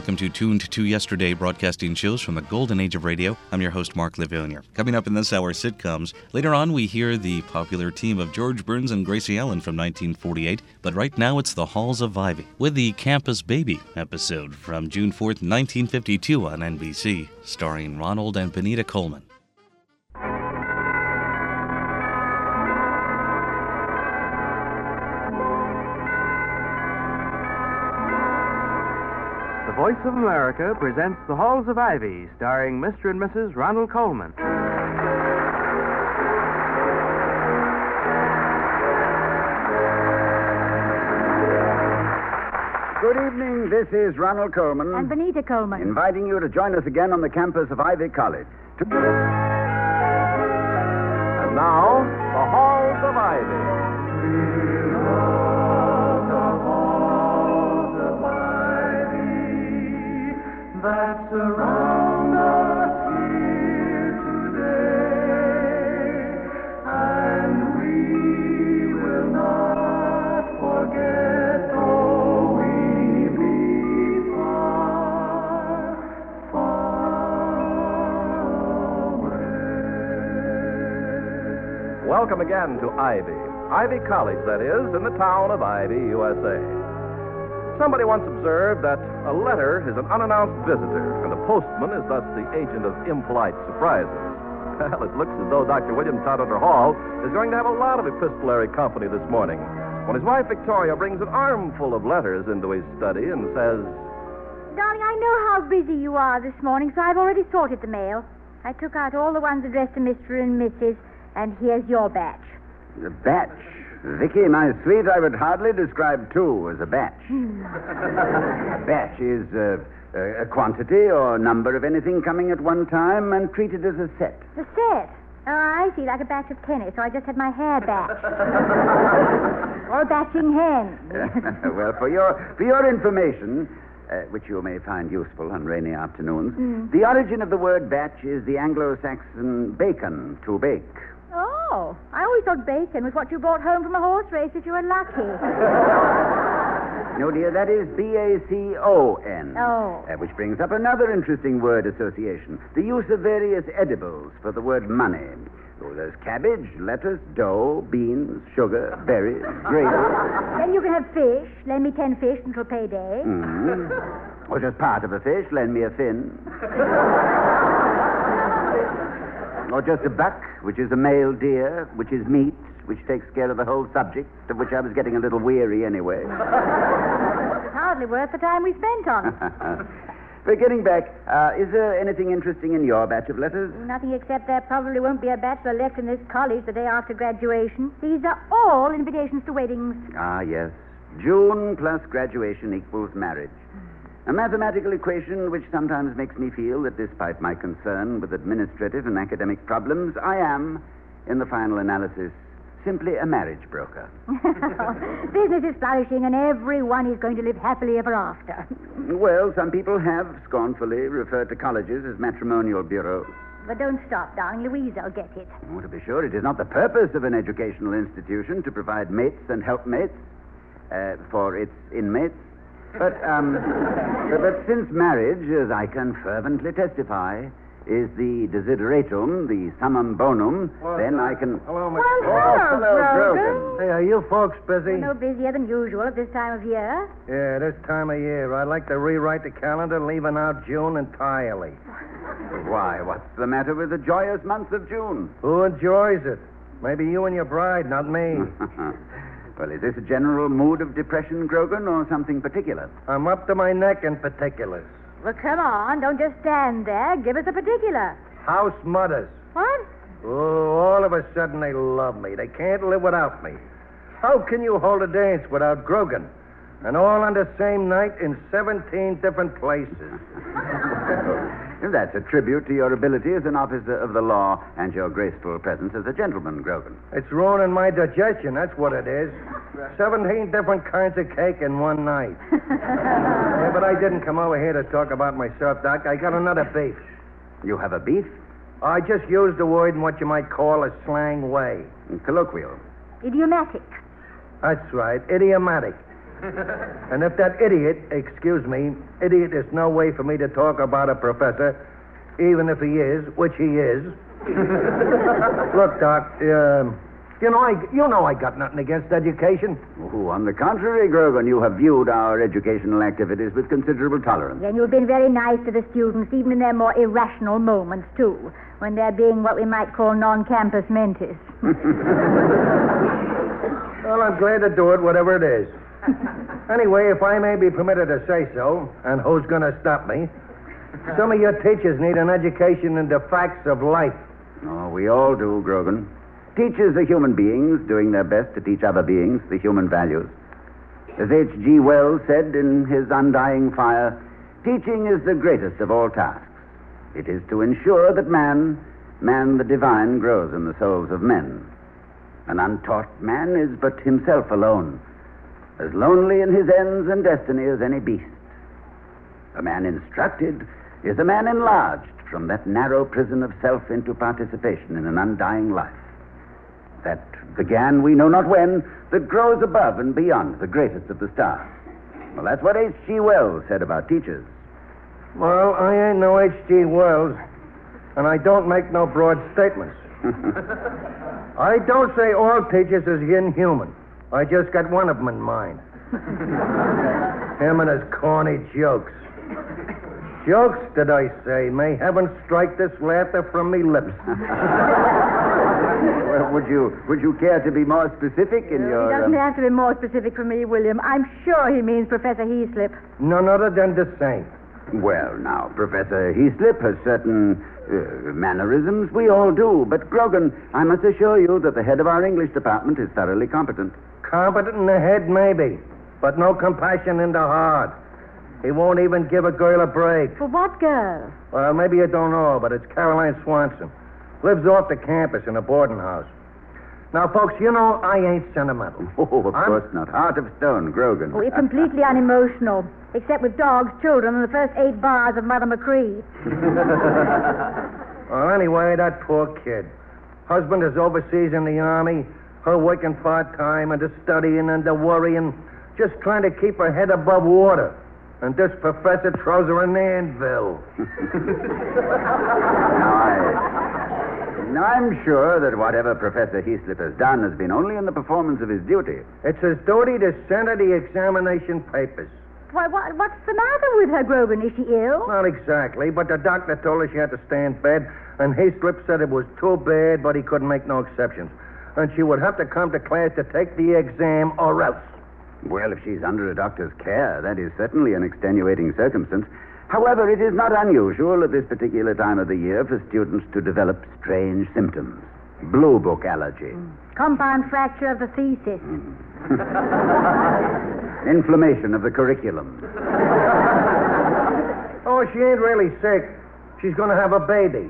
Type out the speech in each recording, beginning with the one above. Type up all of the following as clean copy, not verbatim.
welcome to Tuned to Yesterday, broadcasting shows from the golden age of radio. I'm your host, Mark Lavillier. Coming up in this hour, sitcoms. Later on, we hear the popular team of George Burns and Gracie Allen from 1948. But right now, it's the Halls of Ivy with the Campus Baby episode from June 4th, 1952 on NBC, starring Ronald and Benita Coleman. The Voice of America presents The Halls of Ivy, starring Mr. and Mrs. Ronald Coleman. Good evening. This is Ronald Coleman. And Benita Coleman. Inviting you to join us again on the campus of Ivy College. And now, The Halls of Ivy. That surround us here today, and we will not forget, though we be far, far away. Welcome again to Ivy College, that is, in the town of Ivy, USA. Somebody once observed that a letter is an unannounced visitor, and a postman is thus the agent of impolite surprises. Well, it looks as though Dr. William Todhunter Hall is going to have a lot of epistolary company this morning when his wife Victoria brings an armful of letters into his study and says, Darling, I know how busy you are this morning, so I've already sorted the mail. I took out all the ones addressed to Mr. and Mrs., and here's your batch. The batch? Vicky, my sweet, I would hardly describe two as a batch. A batch is a quantity or number of anything coming at one time and treated as a set. The set? Oh, I see, like a batch of tennis, so I just had my hair batched. Or a batching hen. Well, for your information, which you may find useful on rainy afternoons, the origin of the word batch is the Anglo-Saxon bacon, to bake. Oh, I always thought bacon was what you brought home from a horse race if you were lucky. No, dear, that is B-A-C-O-N. Oh. Which brings up another interesting word association, the use of various edibles for the word money. Oh, there's cabbage, lettuce, dough, beans, sugar, berries, grapes. Then you can have fish. Lend me 10 fish until payday. Or just part of a fish, lend me a fin. Or just a buck, which is a male deer, which is meat, which takes care of the whole subject, of which I was getting a little weary anyway. It's hardly worth the time we spent on it. But getting back, is there anything interesting in your batch of letters? Nothing except there probably won't be a bachelor left in this college the day after graduation. These are all invitations to weddings. Ah, yes. June plus graduation equals marriage. A mathematical equation which sometimes makes me feel that despite my concern with administrative and academic problems, I am, in the final analysis, simply a marriage broker. Business is flourishing and everyone is going to live happily ever after. Well, some people have scornfully referred to colleges as matrimonial bureaus. But don't stop, darling. Louise'll get it. Oh, to be sure, it is not the purpose of an educational institution to provide mates and helpmates for its inmates. But since marriage, as I can fervently testify, is the desideratum, the summum bonum, then I can... Hello, Well, hello, Grogan. Hey, are you folks busy? We're no busier than usual at this time of year. Yeah, this time of year. I'd like to rewrite the calendar, leaving out June entirely. Why, what's the matter with the joyous month of June? Who enjoys it? Maybe you and your bride, not me. Well, is this a general mood of depression, Grogan, or something particular? I'm up to my neck in particulars. Well, come on. Don't just stand there. Give us a particular. House mothers. What? Oh, all of a sudden they love me. They can't live without me. How can you hold a dance without Grogan? And all on the same night in 17 different places. That's a tribute to your ability as an officer of the law and your graceful presence as a gentleman, Grogan. It's ruining my digestion, that's what it is. 17 different kinds of cake in one night. Yeah, but I didn't come over here to talk about myself, Doc. I got another beef. You have a beef? I just used the word in what you might call a slang way. Colloquial. Idiomatic. That's right, idiomatic. And if that idiot, idiot is no way for me to talk about a professor, even if he is, which he is. Look, Doc, you know I got nothing against education. Oh, on the contrary, Grogan, you have viewed our educational activities with considerable tolerance. And you've been very nice to the students, even in their more irrational moments, too, when they're being what we might call non-campus mentis. Well, I'm glad to do it, whatever it is. Anyway, if I may be permitted to say so, and who's going to stop me, some of your teachers need an education in the facts of life. Oh, we all do, Grogan. Teachers are human beings doing their best to teach other beings the human values. As H.G. Wells said in his Undying Fire, teaching is the greatest of all tasks. It is to ensure that man the divine, grows in the souls of men. An untaught man is but himself alone, as lonely in his ends and destiny as any beast. A man instructed is a man enlarged from that narrow prison of self into participation in an undying life. That began we know not when, that grows above and beyond the greatest of the stars. Well, that's what H.G. Wells said about teachers. Well, I ain't no H.G. Wells, and I don't make no broad statements. I don't say all teachers is inhuman. I just got one of them in mind. Him and his corny jokes. Jokes, did I say? May heaven strike this laughter from me lips. Well, would you care to be more specific in your... He doesn't have to be more specific for me, William. I'm sure he means Professor Heaslip. None other than the same. Well, now, Professor Heaslip has certain mannerisms. We all do. But, Grogan, I must assure you that the head of our English department is thoroughly competent. Competent in the head, maybe, but no compassion in the heart. He won't even give a girl a break. For what girl? Well, maybe you don't know, but it's Caroline Swanson. Lives off the campus in a boarding house. Now, folks, you know I ain't sentimental. Oh, of course not. Heart of stone, Grogan. Oh, you're completely unemotional, except with dogs, children, and the first 8 bars of Mother McCree. Well, anyway, that poor kid. Husband is overseas in the army. Her working part-time and the studying and the worrying. Just trying to keep her head above water. And this professor throws her an anvil. Now, I'm sure that whatever Professor Heaslip has done has been only in the performance of his duty. It's his duty to send her the examination papers. Why, what's the matter with her, Grogan? Is she ill? Not exactly, but the doctor told her she had to stay in bed, and Heaslip said it was too bad, but he couldn't make no exceptions. And she would have to come to class to take the exam or else. Well, if she's under a doctor's care, that is certainly an extenuating circumstance. However, it is not unusual at this particular time of the year for students to develop strange symptoms. Blue book allergy. Compound fracture of the thesis. Inflammation of the curriculum. Oh, she ain't really sick. She's going to have a baby.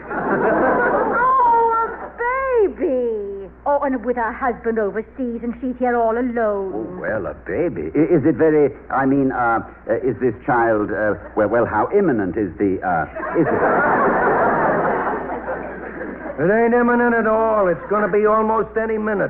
Oh, a baby. Oh, and with her husband overseas, and she's here all alone. Oh, well, a baby. Is it very... is this child... well, how imminent is the... is it... It ain't imminent at all. It's going to be almost any minute.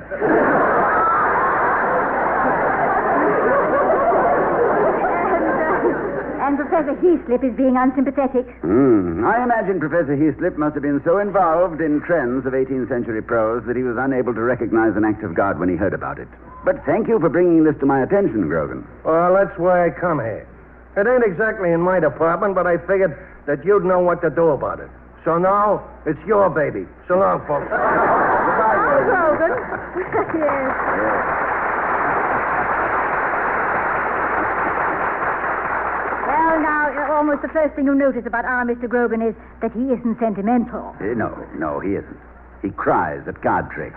And Professor Heaslip is being unsympathetic. I imagine Professor Heaslip must have been so involved in trends of 18th century prose that he was unable to recognize an act of God when he heard about it. But thank you for bringing this to my attention, Grogan. Well, that's why I come here. It ain't exactly in my department, but I figured that you'd know what to do about it. So now, it's your baby. So long, folks. Goodbye, Grogan. Yes. Well, now, almost the first thing you'll notice about our Mr. Grogan is that he isn't sentimental. No, he isn't. He cries at card tricks.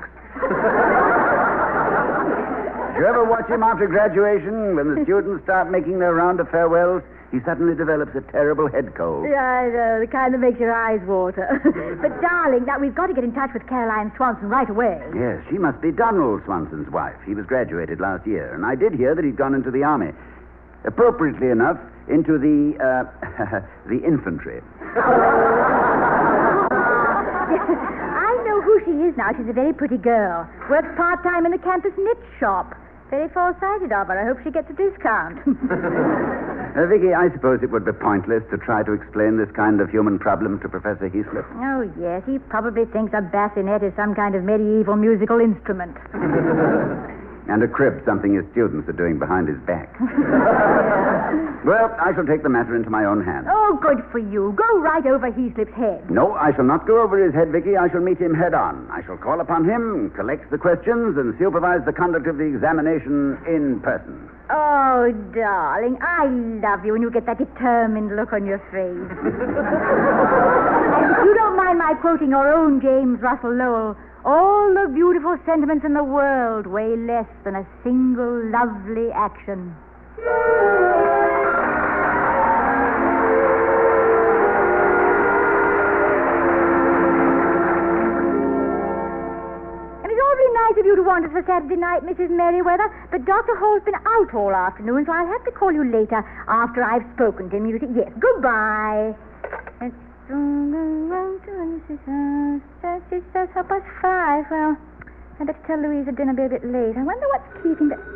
Did you ever watch him after graduation when the students start making their round of farewells? He suddenly develops a terrible head cold. Yeah, I know. It kind of makes your eyes water. But, darling, now we've got to get in touch with Caroline Swanson right away. Yes, she must be Donald Swanson's wife. He was graduated last year, and I did hear that he'd gone into the army. Appropriately enough, into the the infantry. I know who she is now. She's a very pretty girl. Works part-time in a campus knit shop. Very foresighted of her. I hope she gets a discount. Vicky, I suppose it would be pointless to try to explain this kind of human problem to Professor Heaslip. Oh, yes. He probably thinks a bassinet is some kind of medieval musical instrument. And a crib, something his students are doing behind his back. Well, I shall take the matter into my own hands. Oh, good for you. Go right over Heaslip's head. No, I shall not go over his head, Vicky. I shall meet him head on. I shall call upon him, collect the questions, and supervise the conduct of the examination in person. Oh, darling, I love you when you get that determined look on your face. And if you don't mind my quoting your own James Russell Lowell, all the beautiful sentiments in the world weigh less than a single lovely action. Nice of you to want us for Saturday night, Mrs. Merriweather, but Dr. Hall's been out all afternoon, so I'll have to call you later after I've spoken to him. You see, yes, goodbye. It's she says 5:30. Well, I better tell Louisa dinner will be a bit late. I wonder what's keeping the...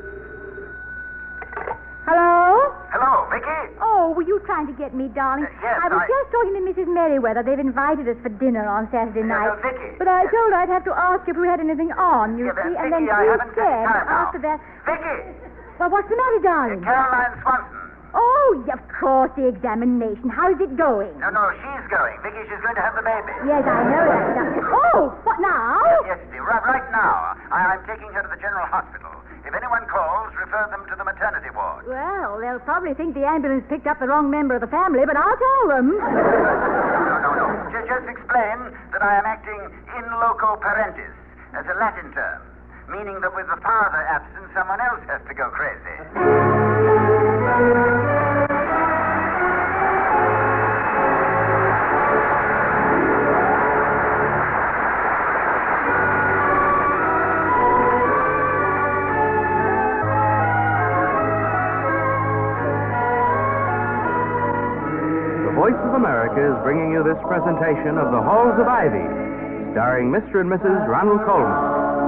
Hello? Hello, Vicky? Oh, were you trying to get me, darling? Yes, I was just talking to Mrs. Merriweather. They've invited us for dinner on Saturday night. Vicky. But I told her I'd have to ask if we had anything on, you see. And then Vicky, I she haven't got said, time now. after that... Vicky! Well, what's the matter, darling? Caroline Swanson. Oh, of course, the examination. How's it going? No, she's going. Vicky, she's going to have the baby. Yes, I know that. Oh, what now? Yes, dear. Right now. I'm taking her to the General Hospital. If anyone calls, refer them to the maternity ward. Well, they'll probably think the ambulance picked up the wrong member of the family, but I'll tell them. No. Just explain that I am acting in loco parentis as a Latin term, meaning that with the father absent, someone else has to go crazy. The Voice of America is bringing you this presentation of The Halls of Ivy, starring Mr. and Mrs. Ronald Colman.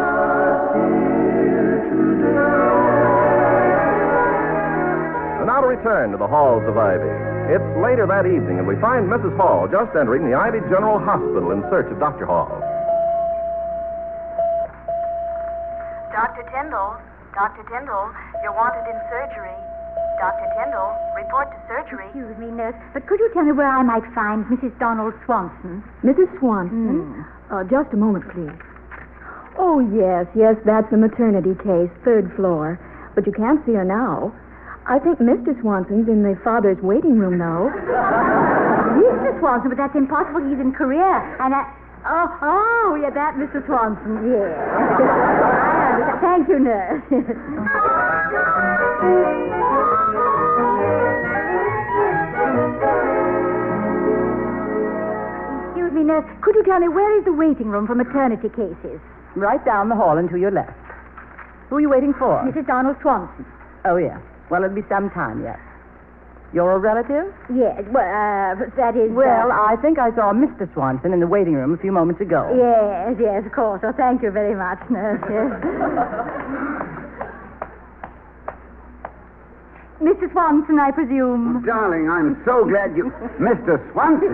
And now to return to the Halls of Ivy. It's later that evening, and we find Mrs. Hall just entering the Ivy General Hospital in search of Dr. Hall. Dr. Tyndall, you're wanted in surgery. Dr. Tyndall, report to surgery. Excuse me, nurse, but could you tell me where I might find Mrs. Donald Swanson? Mrs. Swanson? Just a moment, please. Oh, yes, that's the maternity case, 3rd floor. But you can't see her now. I think Mr. Swanson's in the father's waiting room, though. Mr. Swanson, but that's impossible. He's in Korea. And yeah, that Mr. Swanson, yes. Thank you, nurse. Excuse me, nurse. Could you tell me where is the waiting room for maternity cases? Right down the hall and to your left. Who are you waiting for? Mrs. Donald Swanson. Oh, yeah. Well, it'll be some time yet. You're a relative? Yes, well, that is... Well, I think I saw Mr. Swanson in the waiting room a few moments ago. Yes, of course. Oh, thank you very much, nurse. Yes. Mr. Swanson, I presume. Darling, I'm so glad you... Mr. Swanson!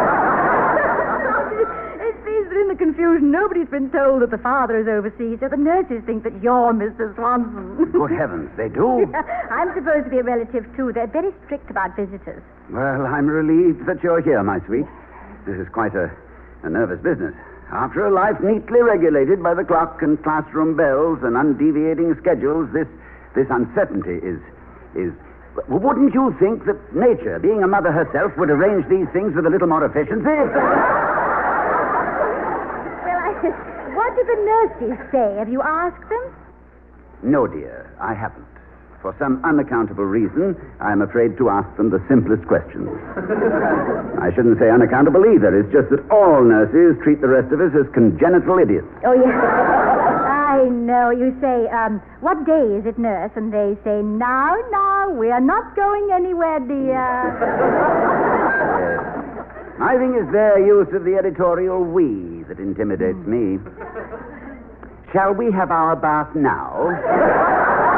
It seems that in the confusion, nobody's been told that the father is overseas, so the nurses think that you're Mr. Swanson. Good heavens, they do? I'm supposed to be a relative, too. They're very strict about visitors. Well, I'm relieved that you're here, my sweet. This is quite a nervous business. After a life neatly regulated by the clock and classroom bells and undeviating schedules, this uncertainty is... Wouldn't you think that nature, being a mother herself, would arrange these things with a little more efficiency? What do the nurses say? Have you asked them? No, dear, I haven't. For some unaccountable reason, I'm afraid to ask them the simplest questions. I shouldn't say unaccountable either. It's just that all nurses treat the rest of us as congenital idiots. Oh, yes. I know. You say, what day is it, nurse? And they say, no, we are not going anywhere, dear. I think it's their use of the editorial we that intimidates me. Shall we have our bath now?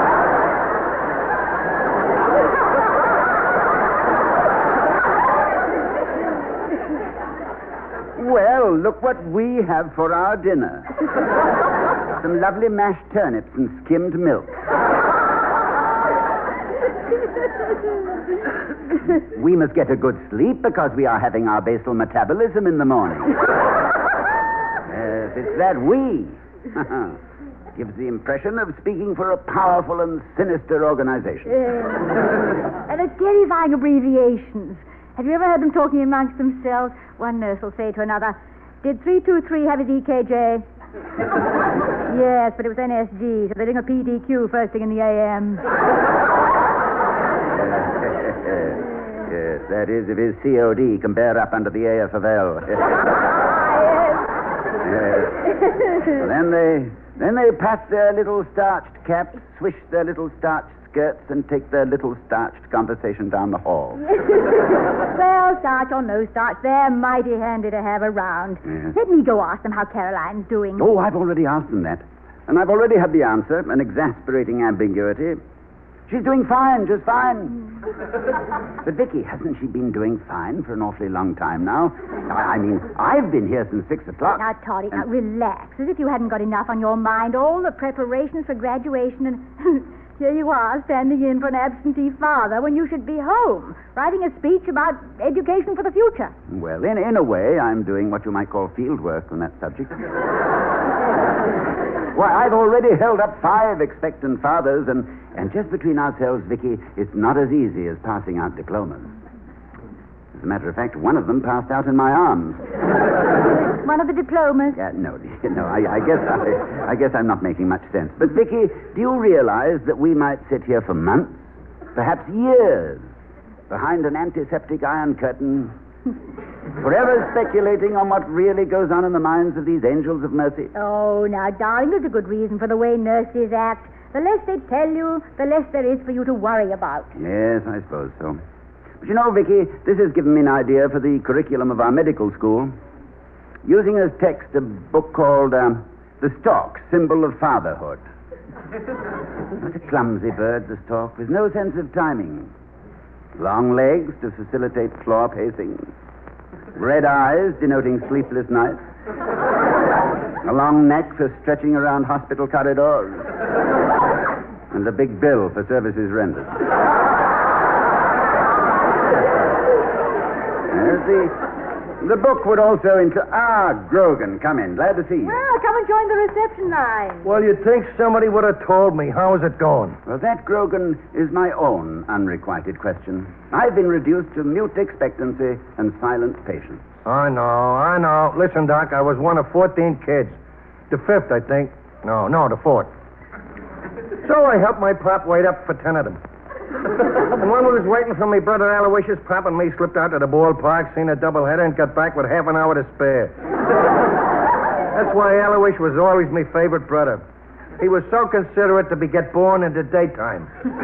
look what we have for our dinner. Some lovely mashed turnips and skimmed milk. We must get a good sleep because we are having our basal metabolism in the morning. Yes, it's that we. Gives the impression of speaking for a powerful and sinister organization. And it's terrifying abbreviations. Have you ever heard them talking amongst themselves? One nurse will say to another, "Did 323 have his EKJ?" Yes, but it was NSG, so they're doing a PDQ first thing in the AM. Yes, that is, if his COD can bear up under the AF of L. Yes. Then they pat their little starched caps, swish their little starched skirts, and take their little starched conversation down the hall. Well, starch or no starch, they're mighty handy to have around. Yes. Let me go ask them how Caroline's doing. Oh, I've already asked them that. And I've already had the answer, an exasperating ambiguity. She's doing fine, just fine. But, Vicky, hasn't she been doing fine for an awfully long time now? I mean, I've been here since 6 o'clock. Now, Toddy, now relax, as if you hadn't got enough on your mind. All the preparations for graduation, and here you are, standing in for an absentee father when you should be home, writing a speech about education for the future. Well, in a way, I'm doing what you might call field work on that subject. Why, I've already held up 5 expectant fathers, and just between ourselves, Vicky, it's not as easy as passing out diplomas. As a matter of fact, one of them passed out in my arms. One of the diplomas? Yeah, no, I guess I'm not making much sense. But, Vicky, do you realize that we might sit here for months, perhaps years, behind an antiseptic iron curtain, forever speculating on what really goes on in the minds of these angels of mercy? Oh, now, darling, there's a good reason for the way nurses act. The less they tell you, the less there is for you to worry about. Yes, I suppose so. But you know, Vicky, this has given me an idea for the curriculum of our medical school. Using as text a book called The Stork, Symbol of Fatherhood. What a clumsy bird, the stork, with no sense of timing. Long legs to facilitate floor pacing. Red eyes denoting sleepless nights. A long neck for stretching around hospital corridors. And a big bill for services rendered. The book would also include... Grogan, come in. Glad to see you. Well, come and join the reception line. Well, you'd think somebody would have told me. How is it going? Well, that, Grogan, is my own unrequited question. I've been reduced to mute expectancy and silent patience. I know. Listen, Doc, I was one of 14 kids. The 5th, I think. No, the 4th. So I helped my pop wait up for 10 of them. And when we was waiting for me brother Aloysius, Pop and me slipped out to the ballpark, seen a doubleheader, and got back with half an hour to spare. That's why Aloysius was always my favorite brother. He was so considerate to get born in the daytime.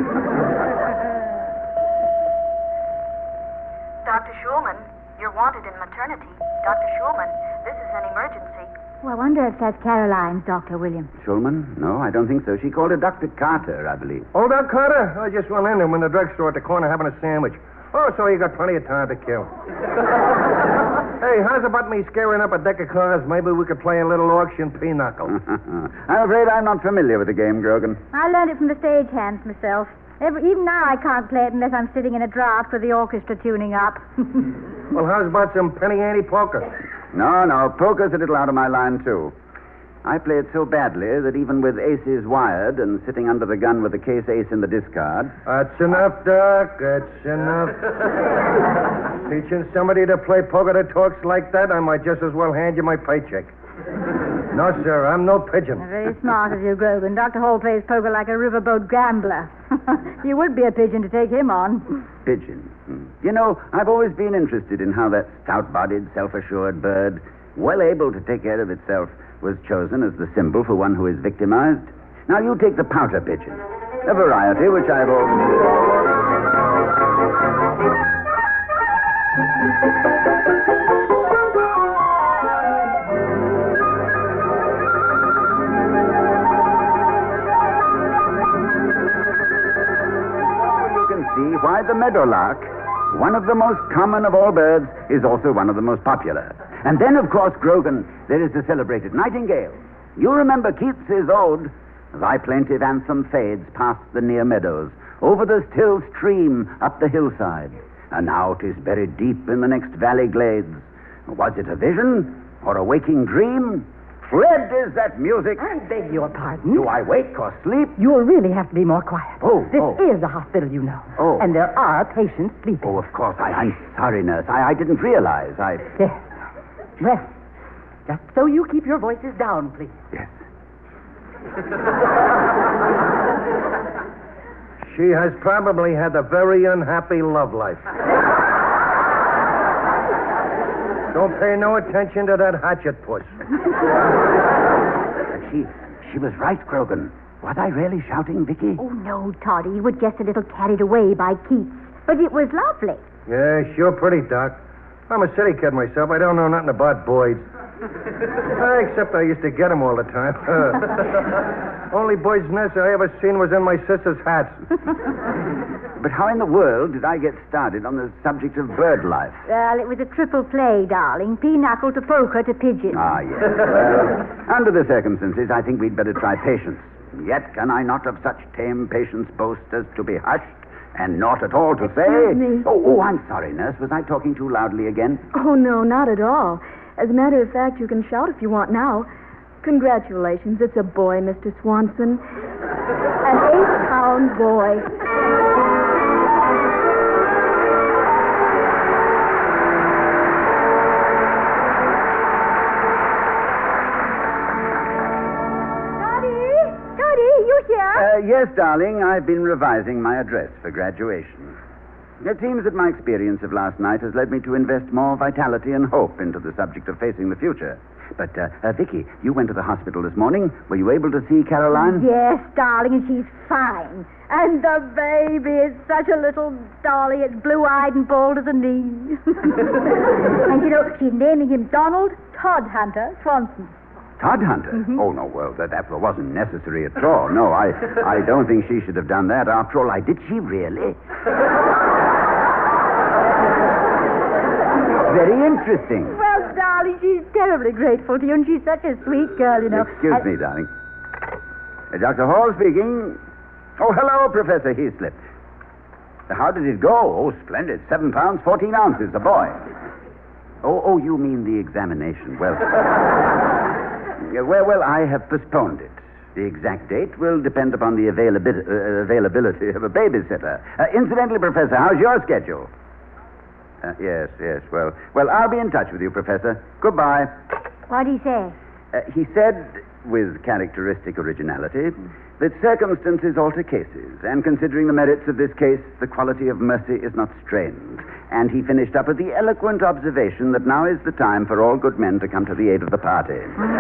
Dr. Schulman, you're wanted in maternity. Dr. Schulman, this is an emergency. Well, I wonder if that's Caroline's, Dr. William. Schulman? No, I don't think so. She called her Dr. Carter, I believe. Oh, Doc Carter? I just went in the drugstore at the corner having a sandwich. Oh, so you got plenty of time to kill. Hey, how's about me scaring up a deck of cards? Maybe we could play a little auction pinochle. I'm afraid I'm not familiar with the game, Grogan. I learned it from the stagehands myself. Even now I can't play it unless I'm sitting in a draft with the orchestra tuning up. Well, how's about some penny ante poker? No, poker's a little out of my line, too. I play it so badly that even with aces wired and sitting under the gun with the case ace in the discard... That's enough, Doc. That's enough. Teaching somebody to play poker that talks like that, I might just as well hand you my paycheck. No, sir, I'm no pigeon. Very smart of you, Grogan. Dr. Hall plays poker like a riverboat gambler. You would be a pigeon to take him on. Pigeon. You know, I've always been interested in how that stout-bodied, self-assured bird, well able to take care of itself, was chosen as the symbol for one who is victimized. Now, you take the pouter pigeon, a variety which I've always... See why the meadowlark, one of the most common of all birds, is also one of the most popular. And then, of course, Grogan, there is the celebrated Nightingale. You remember Keats's ode, thy plaintive anthem fades past the near meadows, over the still stream up the hillside, and now 'tis buried deep in the next valley glades. Was it a vision or a waking dream? Fled is that music. I beg your pardon. Do I wake or sleep? You'll really have to be more quiet. This Oh. is a hospital, you know. Oh. And there are patients sleeping. Oh, of course. I'm sorry, nurse. I didn't realize. Yes. Well, just so you keep your voices down, please. Yes. She has probably had a very unhappy love life. Don't pay no attention to that hatchet puss. She was right, Grogan. Was I really shouting, Vicky? Oh, no, Toddy. You were just a little carried away by Keats. But it was lovely. Yeah, sure pretty, Doc. I'm a city kid myself. I don't know nothing about boys. Except I used to get them all the time. Only boy's nest I ever seen was in my sister's hats. But how in the world did I get started on the subject of bird life? Well, it was a triple play, darling. Pinochle to poker to pigeon. Ah, yes. Well, under the circumstances, I think we'd better try patience. Yet can I not of such tame patience boast as to be hushed and not at all to say... Excuse me. Oh, I'm sorry, nurse. Was I talking too loudly again? Oh, no, not at all. As a matter of fact, you can shout if you want now. Congratulations. It's a boy, Mr. Swanson. An 8-pound boy. Toddy, you here? Yes, darling. I've been revising my address for graduation. It seems that my experience of last night has led me to invest more vitality and hope into the subject of facing the future. But, Vicky, you went to the hospital this morning. Were you able to see Caroline? Yes, darling, and she's fine. And the baby is such a little dolly. It's blue-eyed and bald as a knee. And, you know, she's naming him Donald Todhunter Swanson. Todhunter? Mm-hmm. Oh, no, well, that wasn't necessary at all. No, I don't think she should have done that. After all, did she really? Very interesting. Well, darling, she's terribly grateful to you, and she's such a sweet girl, you know. Excuse me, darling. Dr. Hall speaking. Oh, hello, Professor Heaslip. How did it go? Oh, splendid. 7 pounds, 14 ounces, the boy. Oh, you mean the examination. Well, well, I have postponed it. The exact date will depend upon the availability of a babysitter. Incidentally, Professor, how's your schedule? Yes. Well, I'll be in touch with you, Professor. Goodbye. What'd he say? He said, with characteristic originality, that circumstances alter cases, and considering the merits of this case, the quality of mercy is not strained. And he finished up with the eloquent observation that now is the time for all good men to come to the aid of the party.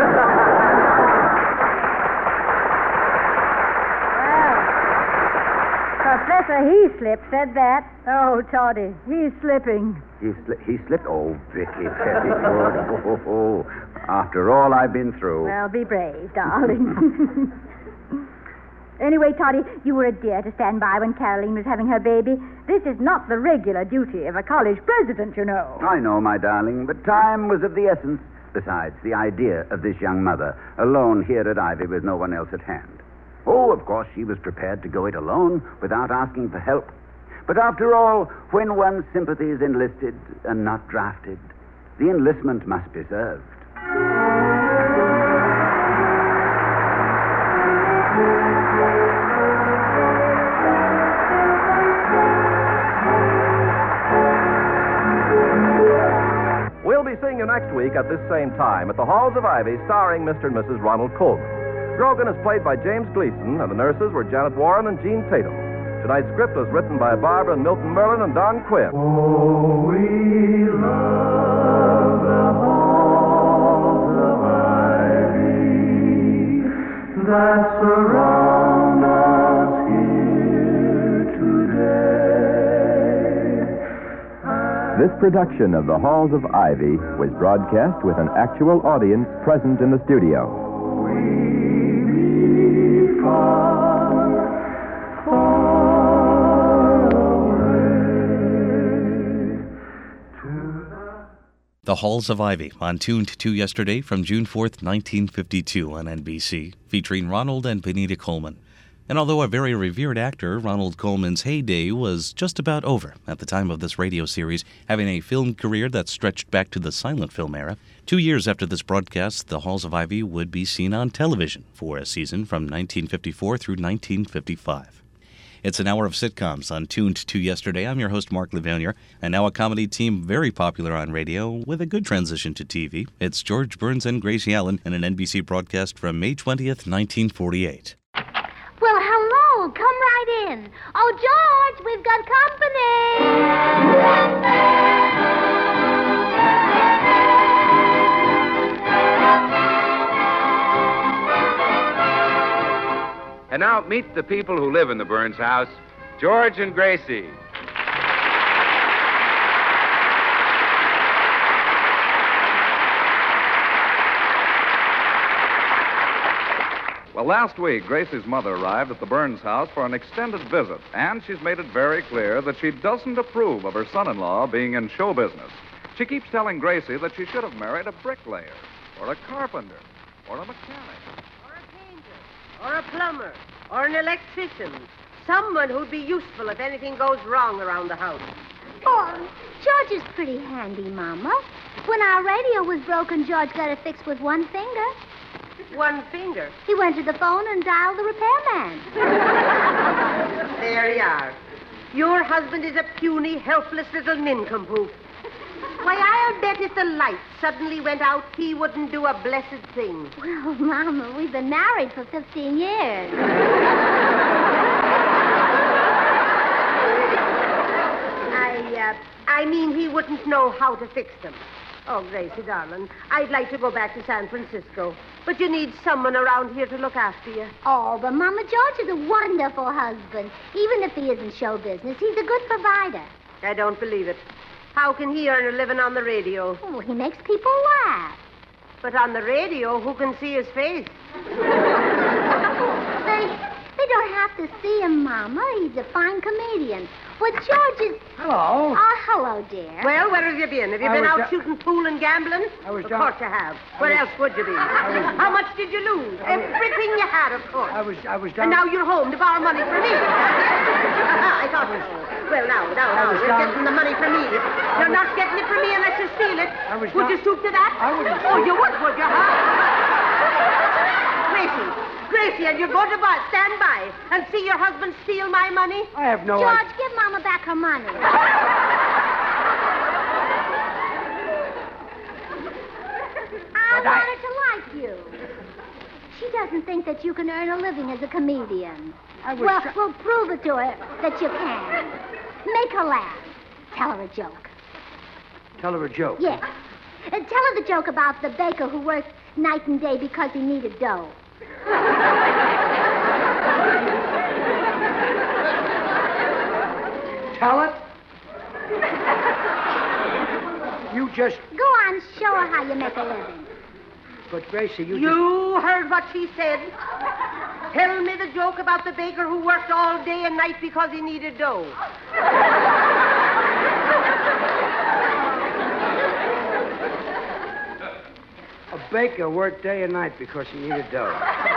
Professor Heaslip said that. Oh, Toddy, he's slipping. He slipped? Oh, Vicky, very good. Oh. After all I've been through. Well, be brave, darling. Anyway, Toddy, you were a dear to stand by when Caroline was having her baby. This is not the regular duty of a college president, you know. I know, my darling, but time was of the essence. Besides, the idea of this young mother, alone here at Ivy with no one else at hand. Oh, of course, she was prepared to go it alone without asking for help. But after all, when one's sympathy is enlisted and not drafted, the enlistment must be served. We'll be seeing you next week at this same time at the Halls of Ivy, starring Mr. and Mrs. Ronald Colman. Grogan is played by James Gleason, and the nurses were Janet Warren and Jean Tatum. Tonight's script was written by Barbara and Milton Merlin and Don Quinn. Oh, we love the halls of ivy that surround us here today. This production of the Halls of Ivy was broadcast with an actual audience present in the studio. The Halls of Ivy, on Tuned to Yesterday from June 4th, 1952 on NBC, featuring Ronald and Benita Coleman. And although a very revered actor, Ronald Coleman's heyday was just about over at the time of this radio series, having a film career that stretched back to the silent film era. 2 years after this broadcast, The Halls of Ivy would be seen on television for a season from 1954 through 1955. It's an hour of sitcoms on Tuned to Yesterday. I'm your host, Mark Levanier, and now a comedy team very popular on radio with a good transition to TV. It's George Burns and Gracie Allen in an NBC broadcast from May 20th, 1948. Well, hello. Come right in. Oh, George, we've got company. And now, meet the people who live in the Burns house, George and Gracie. Well, last week, Gracie's mother arrived at the Burns house for an extended visit, and she's made it very clear that she doesn't approve of her son-in-law being in show business. She keeps telling Gracie that she should have married a bricklayer, or a carpenter, or a mechanic. Or a plumber, or an electrician. Someone who'd be useful if anything goes wrong around the house. Oh, George is pretty handy, Mama. When our radio was broken, George got it fixed with one finger. One finger? He went to the phone and dialed the repairman. There you are. Your husband is a puny, helpless little nincompoop. Why, I'll bet if the light suddenly went out, he wouldn't do a blessed thing. Well, Mama, we've been married for 15 years. I mean, he wouldn't know how to fix them. Oh, Gracie, darling, I'd like to go back to San Francisco, but you need someone around here to look after you. Oh, but Mama, George is a wonderful husband. Even if he isn't show business, he's a good provider. I don't believe it. How can he earn a living on the radio? Oh, he makes people laugh. But on the radio, who can see his face? They don't have to see him, Mama. He's a fine comedian. But George is... Hello. Oh, hello, dear. Well, where have you been? Have you been out shooting pool and gambling? I was Of down... course you have. Where else would you be? How much did you lose? Everything you had, of course. I was down... And now you're home to borrow money from me. I thought so. Well, now, you're getting the money from me. You're not getting it from me unless you steal it. Would you stoop to that? I wouldn't. Oh, you would you, huh? Gracie, and you're going to stand by and see your husband steal my money? I have no George, give Mama back her money. I want her to like you. She doesn't think that you can earn a living as a comedian. Well, we'll prove it to her that you can. Make her laugh. Tell her a joke. Tell her a joke? Yes. And tell her the joke about the baker who worked night and day because he needed dough. Tell it? You just... Go on, show her how you make a living. But, Gracie, You heard what she said. Tell me the joke about the baker who worked all day and night because he needed dough. A baker worked day and night because he needed dough.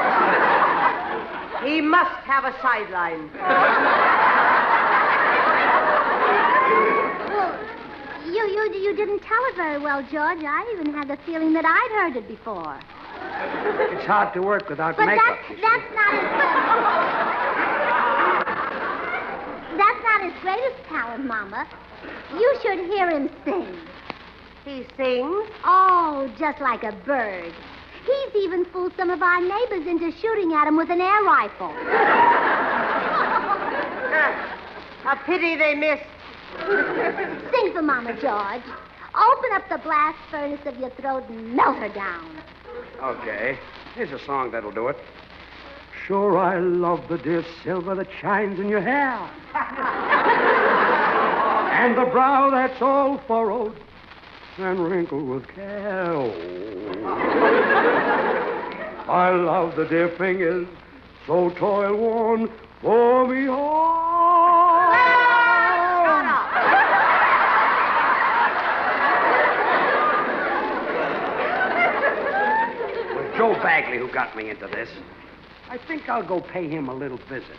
He must have a sideline. Well, you didn't tell it very well, George. I even had the feeling that I'd heard it before. It's hard to work without But makeup. that's not his greatest talent, Mama. You should hear him sing. He sings? Oh, just like a bird. He's even fooled some of our neighbors into shooting at him with an air rifle. A pity they missed. Sing for Mama, George. Open up the blast furnace of your throat and melt her down. Okay. Here's a song that'll do it. Sure, I love the dear silver that shines in your hair. And the brow that's all furrowed and wrinkled with care. Oh. I love the dear fingers so toil-worn for me home. Shut up. who got me into this. I think I'll go pay him a little visit.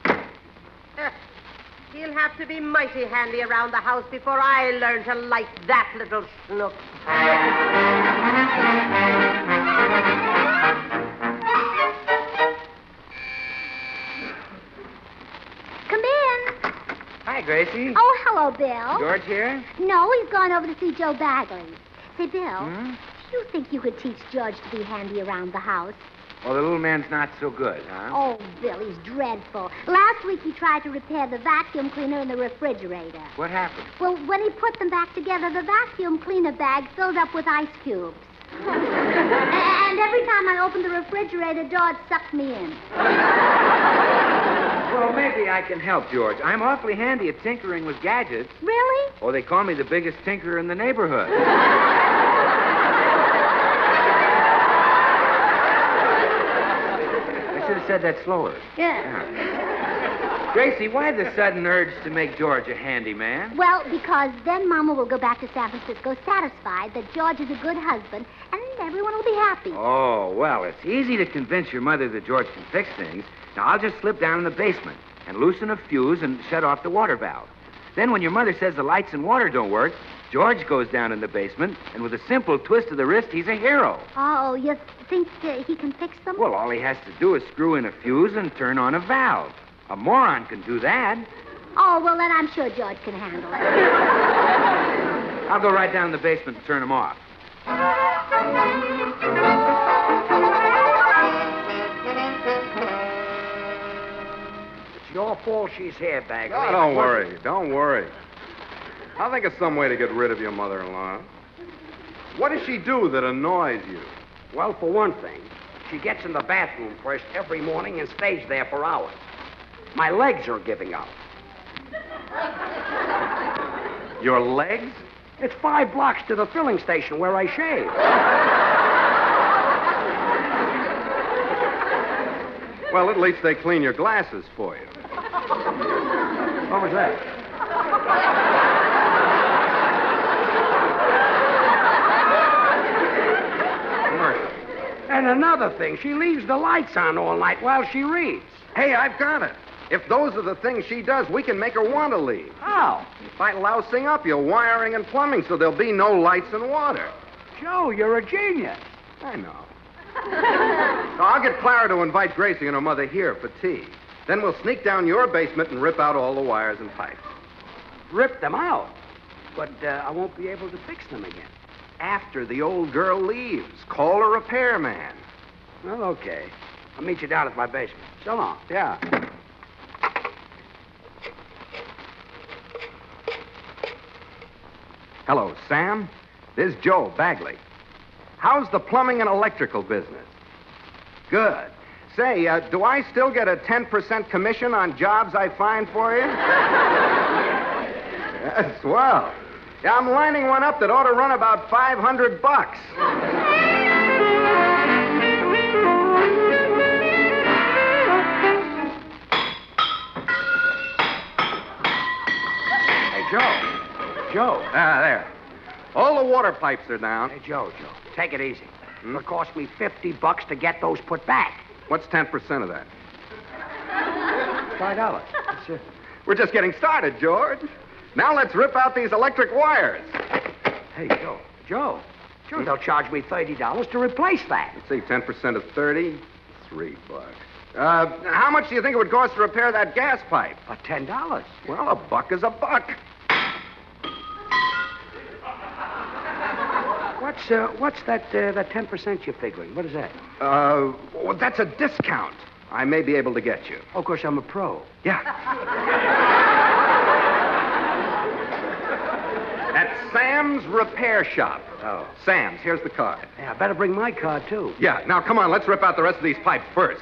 He'll have to be mighty handy around the house before I learn to like that little schnook. Come in. Hi, Gracie. Oh, hello, Bill. George here? No, he's gone over to see Joe Bagley. Say, Bill, do you think you could teach George to be handy around the house? Well, the little man's not so good, huh? Oh, Bill, he's dreadful. Last week he tried to repair the vacuum cleaner and the refrigerator. What happened? Well, when he put them back together, the vacuum cleaner bag filled up with ice cubes. And every time I opened the refrigerator, George sucked me in. Well, maybe I can help, George. I'm awfully handy at tinkering with gadgets. Really? Oh, they call me the biggest tinkerer in the neighborhood. I should have said that slower. Yeah. Gracie, why the sudden urge to make George a handyman? Well, because then Mama will go back to San Francisco satisfied that George is a good husband, and everyone will be happy. Oh, well, it's easy to convince your mother that George can fix things. Now, I'll just slip down in the basement and loosen a fuse and shut off the water valve. Then when your mother says the lights and water don't work, George goes down in the basement, and with a simple twist of the wrist, he's a hero. Oh, you think he can fix them? Well, all he has to do is screw in a fuse and turn on a valve. A moron can do that. Oh, well, then I'm sure George can handle it. I'll go right down in the basement and turn him off. It's your fault she's here, Bagley. Oh, don't worry. Don't worry. I'll think of some way to get rid of your mother-in-law. What does she do that annoys you? Well, for one thing, she gets in the bathroom first every morning and stays there for hours. My legs are giving out. Your legs? It's 5 blocks to the filling station where I shave. Well, at least they clean your glasses for you. What was that? And another thing, she leaves the lights on all night while she reads. Hey, I've got it. If those are the things she does, we can make her want to leave. How? By lousing up your wiring and plumbing so there'll be no lights and water. Joe, you're a genius. I know. So I'll get Clara to invite Gracie and her mother here for tea. Then we'll sneak down your basement and rip out all the wires and pipes. Rip them out? But I won't be able to fix them again. After the old girl leaves, call a repairman. Well, okay. I'll meet you down at my basement. So long. Yeah. Hello, Sam. This is Joe Bagley. How's the plumbing and electrical business? Good. Say, do I still get a 10% commission on jobs I find for you? Yes, well. Yeah, I'm lining one up that ought to run about $500. Hey, Joe. Joe. Ah, there. All the water pipes are down. Hey, Joe, take it easy. It'll cost me $50 to get those put back. What's 10% of that? $5. That's it. We're just getting started, George. Now let's rip out these electric wires. Hey, Joe, they'll charge me $30 to replace that. Let's see, 10% of 30, $3. How much do you think it would cost to repair that gas pipe? $10. Well, a buck is a buck. What's that 10% you're figuring? What is that? Well, that's a discount I may be able to get you. Oh, of course, I'm a pro. Yeah. At Sam's Repair Shop. Oh. Sam's, here's the card. Yeah, I better bring my card, too. Yeah, now come on, let's rip out the rest of these pipes first.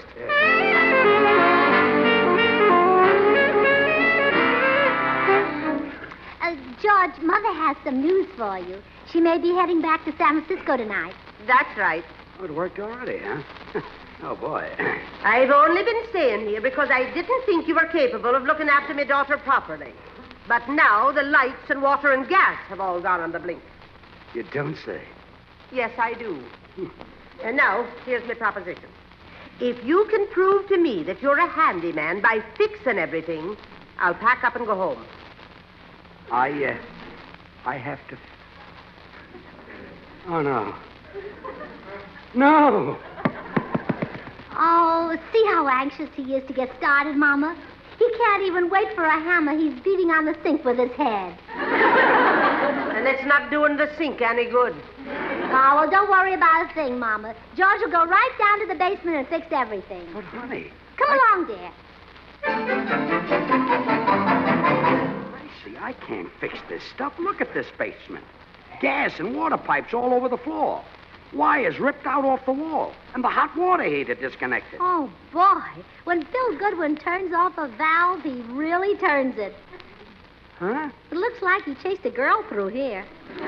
George, Mother has some news for you. She may be heading back to San Francisco tonight. That's right. Oh, it worked already, huh? Oh, boy. I've only been staying here because I didn't think you were capable of looking after my daughter properly. But now the lights and water and gas have all gone on the blink. You don't say. Yes, I do. And now, here's my proposition. If you can prove to me that you're a handyman by fixing everything, I'll pack up and go home. I have to... Oh, no. No! Oh, see how anxious he is to get started, Mama? He can't even wait for a hammer. He's beating on the sink with his head. And it's not doing the sink any good. Oh, well, don't worry about a thing, Mama. George will go right down to the basement and fix everything. But, honey... Come along, dear. Gracie, I can't fix this stuff. Look at this basement. Gas and water pipes all over the floor. Wires ripped out off the wall. And the hot water heater disconnected. Oh, boy. When Bill Goodwin turns off a valve, he really turns it. Huh? It looks like he chased a girl through here.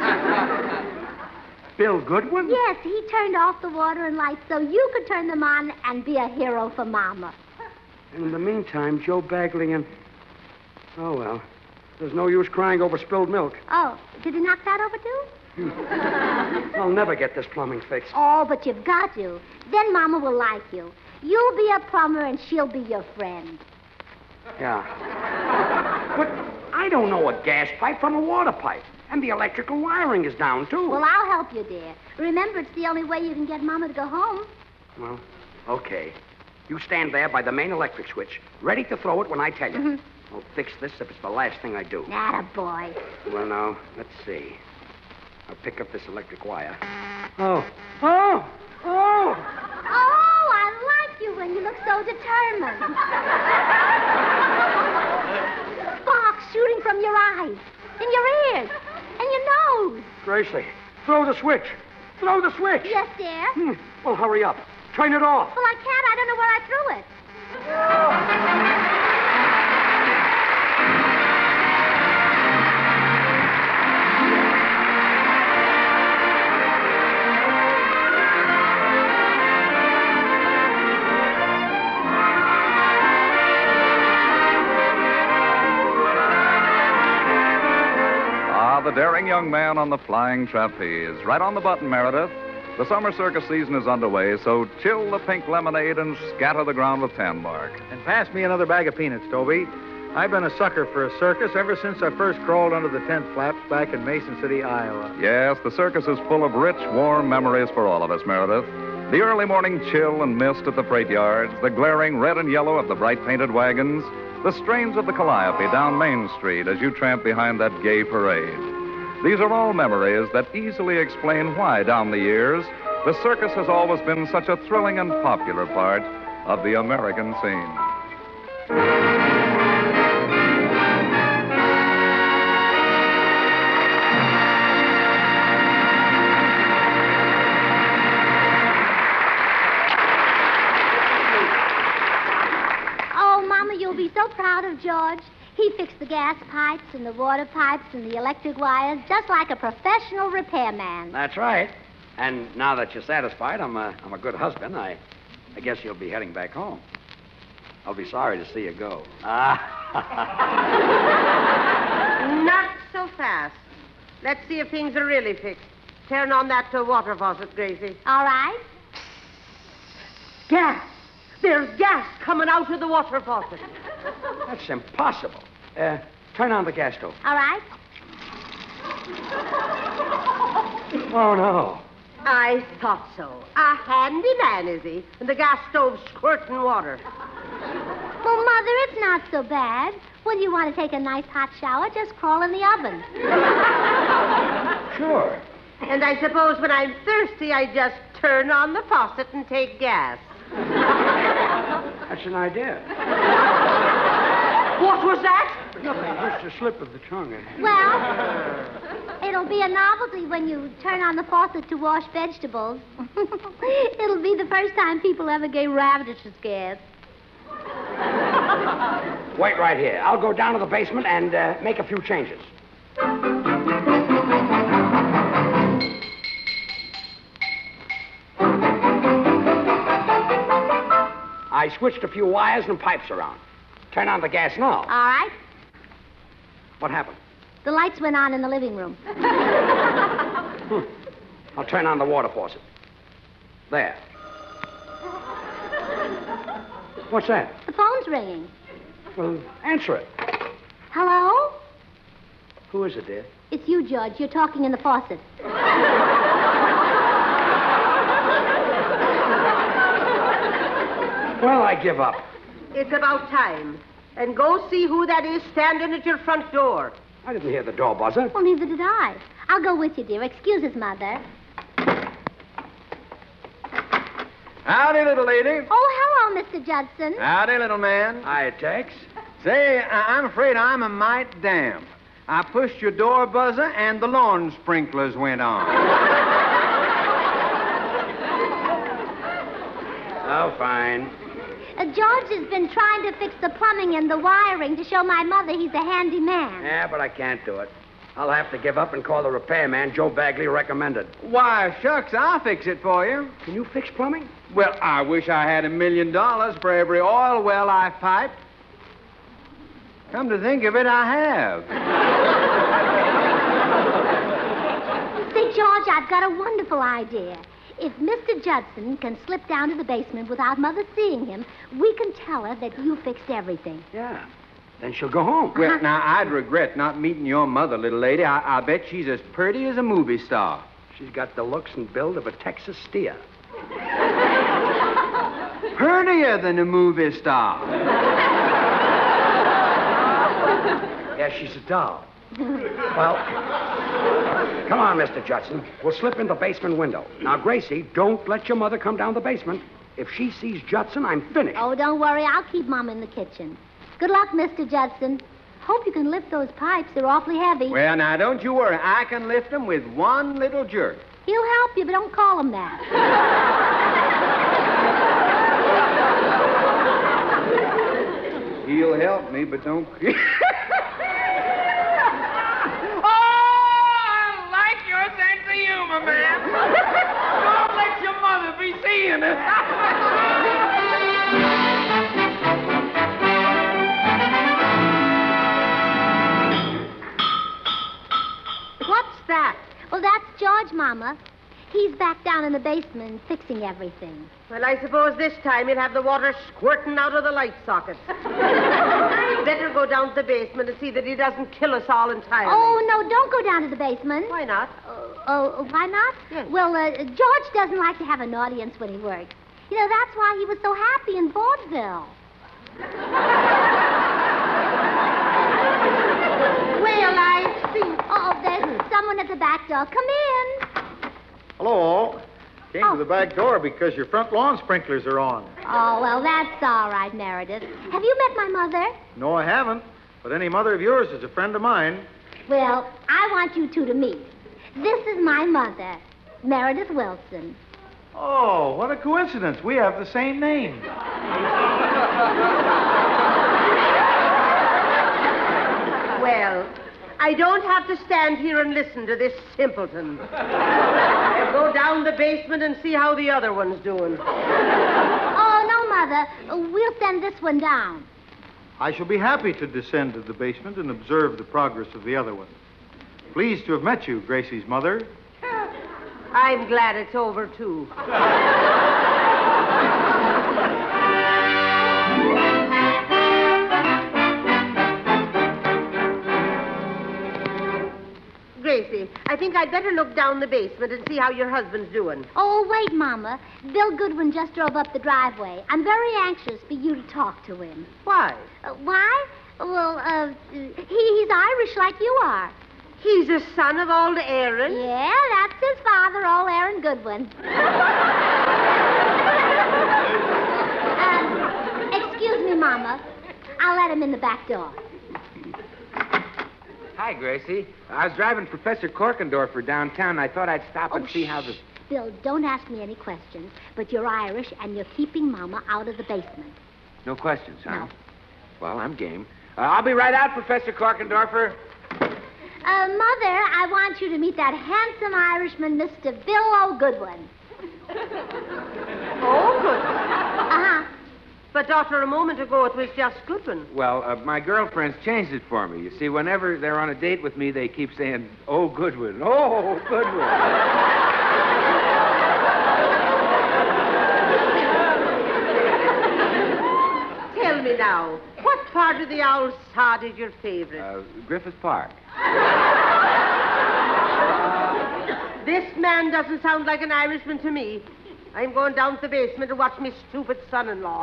Bill Goodwin? Yes, he turned off the water and lights so you could turn them on and be a hero for Mama. And in the meantime, Joe Bagley and... Oh, well. There's no use crying over spilled milk. Oh, did he knock that over, too? I'll never get this plumbing fixed. Oh, but you've got to. Then Mama will like you. You'll be a plumber and she'll be your friend. Yeah. But I don't know a gas pipe from a water pipe. And the electrical wiring is down, too. Well, I'll help you, dear. Remember, it's the only way you can get Mama to go home. Well, okay. You stand there by the main electric switch, ready to throw it when I tell you. Mm-hmm. I'll fix this if it's the last thing I do. Atta boy. Well, now, let's see. I'll pick up this electric wire. Oh! Oh! Oh! Oh, I like you when you look so determined. Sparks shooting from your eyes, in your ears, and your nose. Gracie, throw the switch. Throw the switch. Yes, dear. Well, hurry up. Turn it off. Well, I can't. I don't know where I threw it. The daring young man on the flying trapeze. Right on the button, Meredith. The summer circus season is underway, so chill the pink lemonade and scatter the ground with tanbark. And pass me another bag of peanuts, Toby. I've been a sucker for a circus ever since I first crawled under the tent flaps back in Mason City, Iowa. Yes, the circus is full of rich, warm memories for all of us, Meredith. The early morning chill and mist at the freight yards, the glaring red and yellow of the bright painted wagons, the strains of the calliope down Main Street as you tramp behind that gay parade. These are all memories that easily explain why, down the years, the circus has always been such a thrilling and popular part of the American scene. Oh, Mama, you'll be so proud of George. He fixed the gas pipes and the water pipes and the electric wires just like a professional repairman. That's right. And now that you're satisfied, I'm a good husband. I guess you'll be heading back home. I'll be sorry to see you go. Not so fast. Let's see if things are really fixed. Turn on that water faucet, Gracie. All right. Gas. There's gas coming out of the water faucet. That's impossible. Turn on the gas stove. All right. Oh, no. I thought so. A handy man, is he? And the gas stove's squirting water. Well, Mother, it's not so bad. When you want to take a nice hot shower, just crawl in the oven. Sure. And I suppose when I'm thirsty, I just turn on the faucet and take gas. That's an idea. What was that? Nothing, just a slip of the tongue. Well, it'll be a novelty when you turn on the faucet to wash vegetables. It'll be the first time people ever gave radishes gas. Wait right here. I'll go down to the basement and make a few changes. I switched a few wires and pipes around. Turn on the gas now. All right. What happened? The lights went on in the living room. I'll turn on the water faucet. There. What's that? The phone's ringing. Well, answer it. Hello? Who is it, dear? It's you, George. You're talking in the faucet. Well, I give up. It's about time. And go see who that is standing at your front door. I didn't hear the door buzzer. Well, neither did I. I'll go with you, dear. Excuse us, Mother. Howdy, little lady. Oh, hello, Mr. Judson. Howdy, little man. Hi, Tex. Say, I'm afraid I'm a mite damp. I pushed your door buzzer and the lawn sprinklers went on. Oh, fine. George has been trying to fix the plumbing and the wiring to show my mother he's a handy man. Yeah, but I can't do it. I'll have to give up and call the repairman Joe Bagley recommended. Why, shucks, I'll fix it for you. Can you fix plumbing? Well, I wish I had $1 million for every oil well I've piped. Come to think of it, I have. Say, George, I've got a wonderful idea. If Mr. Judson can slip down to the basement without Mother seeing him, we can tell her that you fixed everything. Yeah. Then she'll go home. Well, now, I'd regret not meeting your mother, little lady. I bet she's as pretty as a movie star. She's got the looks and build of a Texas steer. Prettier than a movie star. Yeah, she's a doll. Well, come on, Mr. Judson. We'll slip in the basement window. Now, Gracie, don't let your mother come down the basement. If she sees Judson, I'm finished. Oh, don't worry. I'll keep Mom in the kitchen. Good luck, Mr. Judson. Hope you can lift those pipes. They're awfully heavy. Well, now, don't you worry. I can lift them with one little jerk. He'll help you, but don't call him that. He'll help me, but don't... humor, man. Don't let your mother be seeing it. What's that? Well, that's George, Mama. He's back down in the basement fixing everything. Well, I suppose this time he'll have the water squirting out of the light sockets. Better go down to the basement and see that he doesn't kill us all entirely. Oh, no, don't go down to the basement. Why not? Why not? Yes. Well, George doesn't like to have an audience when he works. You know, that's why he was so happy in vaudeville. Well, I see. Oh, there's someone at the back door. Come in. Hello. Came to the back door because your front lawn sprinklers are on. Oh, well, that's all right, Meredith. Have you met my mother? No, I haven't. But any mother of yours is a friend of mine. Well, I want you two to meet. This is my mother, Meredith Wilson. Oh, what a coincidence. We have the same name. Well, I don't have to stand here and listen to this simpleton. I'll go down the basement and see how the other one's doing. Oh, no, Mother. We'll send this one down. I shall be happy to descend to the basement and observe the progress of the other one. Pleased to have met you, Gracie's mother. I'm glad it's over, too. Gracie, I think I'd better look down the basement and see how your husband's doing. Oh, wait, Mama. Bill Goodwin just drove up the driveway. I'm very anxious for you to talk to him. Why? Why? Well, he's Irish like you are. He's a son of old Aaron? Yeah, that's his father, old Aaron Goodwin. Excuse me, Mama. I'll let him in the back door. Hi, Gracie. I was driving Professor Korkendorfer downtown. I thought I'd stop and see how the... Bill, don't ask me any questions, but you're Irish and you're keeping Mama out of the basement. No questions, huh? No. Well, I'm game. I'll be right out, Professor Korkendorfer. Mother, I want you to meet that handsome Irishman, Mr. Bill O'Goodwin. O'Goodwin? Uh-huh. But, Doctor, a moment ago it was just Goodwin. Well, my girlfriend's changed it for me. You see, whenever they're on a date with me, they keep saying, "Oh, Goodwin. Oh, Goodwin." me now. What part of the Owl's Sod is your favorite? Griffith Park. This man doesn't sound like an Irishman to me. I'm going down to the basement to watch my stupid son-in-law.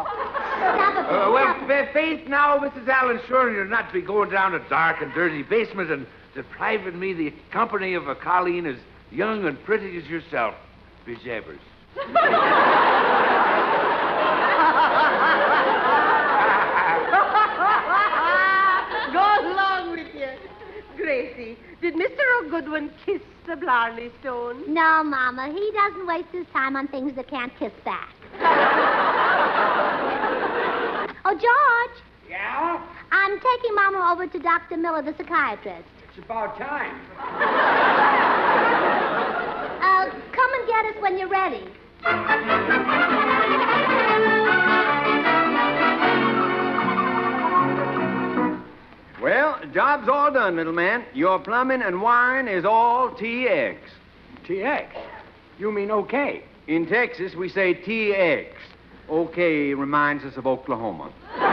Faith now, Mrs. Allen, sure you're not to be going down a dark and dirty basement and depriving me the company of a colleen as young and pretty as yourself, Miss Evers. Go along with you. Gracie, did Mr. O'Goodwin kiss the Blarney Stone? No, Mama. He doesn't waste his time on things that can't kiss back. Oh, George. Yeah? I'm taking Mama over to Dr. Miller, the psychiatrist. It's about time. Come and get us when you're ready. Well, the job's all done, little man. Your plumbing and wiring is all TX. TX? You mean okay? In Texas, we say TX. OK reminds us of Oklahoma.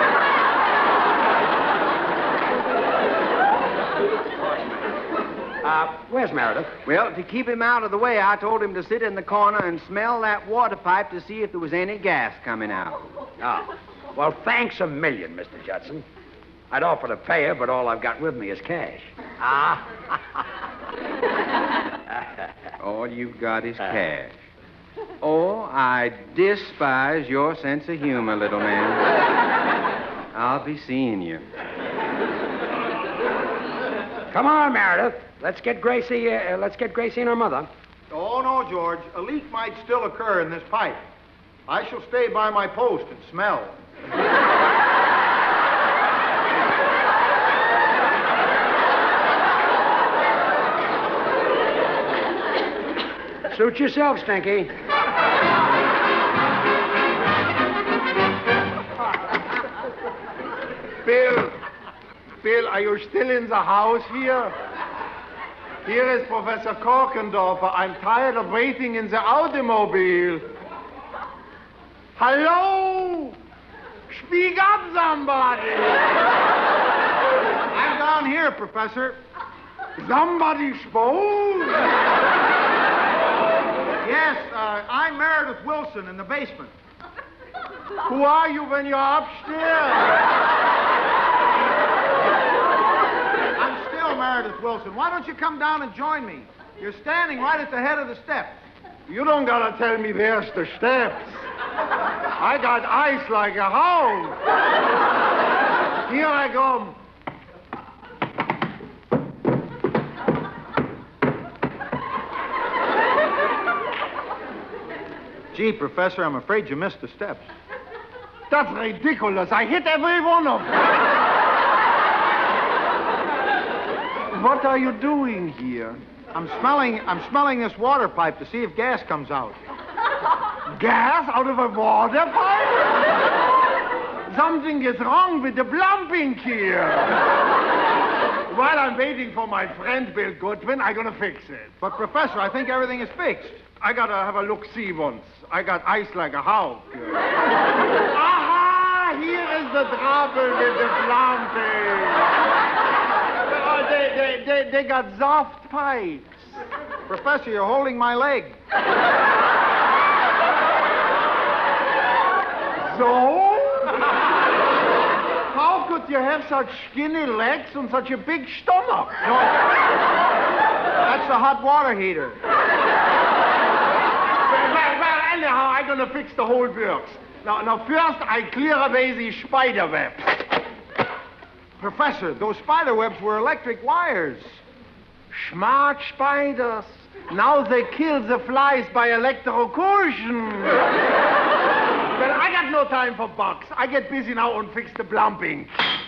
Where's Meredith? Well, to keep him out of the way, I told him to sit in the corner and smell that water pipe to see if there was any gas coming out. Oh. Well, thanks a million, Mr. Judson. I'd offer to pay her, but all I've got with me is cash. All you've got is cash. Oh, I despise your sense of humor, little man. I'll be seeing you. Come on, Meredith. Let's get Gracie and her mother. Oh, no, George. A leak might still occur in this pipe. I shall stay by my post and smell. Suit yourself, Stinky. Bill, are you still in the house here? Here is Professor Korkendorfer. I'm tired of waiting in the automobile. Hello? Speak up, somebody. I'm down here, Professor. Somebody spoke? Yes, I'm Meredith Wilson in the basement. Who are you when you're upstairs? I'm still Meredith Wilson. Why don't you come down and join me? You're standing right at the head of the steps. You don't gotta tell me where's the steps. I got eyes like a hound. Here I go. Gee, Professor, I'm afraid you missed the steps. That's ridiculous. I hit every one of them. What are you doing here? I'm smelling this water pipe to see if gas comes out. Gas out of a water pipe? Something is wrong with the plumbing here. While I'm waiting for my friend Bill Goodwin, I'm gonna fix it. But Professor, I think everything is fixed. I gotta have a look-see once. I got ice like a hound. Aha! Here is the trouble with the plumbing. They got soft pipes. Professor, you're holding my leg. So? How could you have such skinny legs and such a big stomach? No, that's the hot water heater. Well, anyhow, I'm gonna fix the whole works. Now, first I clear away these spider webs. Professor, those spider webs were electric wires. Smart spiders. Now they kill the flies by electrocution. Well, I got no time for bugs. I get busy now and fix the plumbing.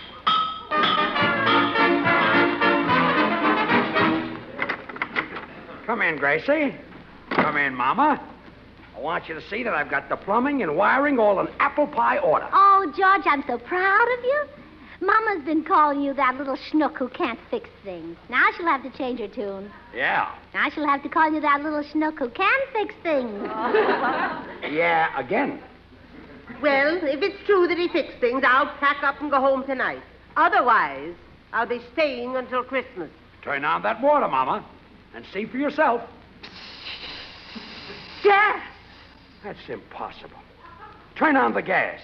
Come in, Gracie. Come in, Mama. I want you to see that I've got the plumbing and wiring all in apple pie order. Oh, George, I'm so proud of you. Mama's been calling you that little schnook who can't fix things. Now she'll have to change her tune. Yeah. Now she'll have to call you that little schnook who can fix things. Yeah, again. Well, if it's true that he fixed things, I'll pack up and go home tonight. Otherwise, I'll be staying until Christmas. Turn on that water, Mama, and see for yourself. Gas! That's impossible. Turn on the gas.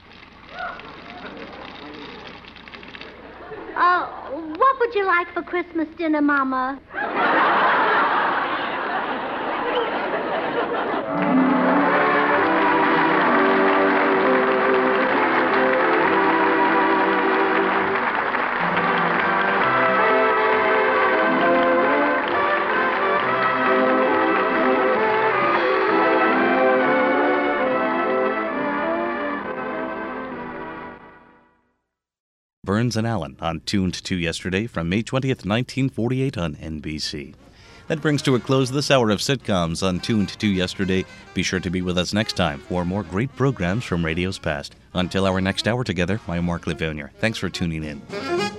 What would you like for Christmas dinner, Mama? Burns and Allen on Tuned to Yesterday from May 20th, 1948 on NBC. That brings to a close this hour of sitcoms on Tuned to Yesterday. Be sure to be with us next time for more great programs from radio's past. Until our next hour together, I'm Mark Livonia. Thanks for tuning in.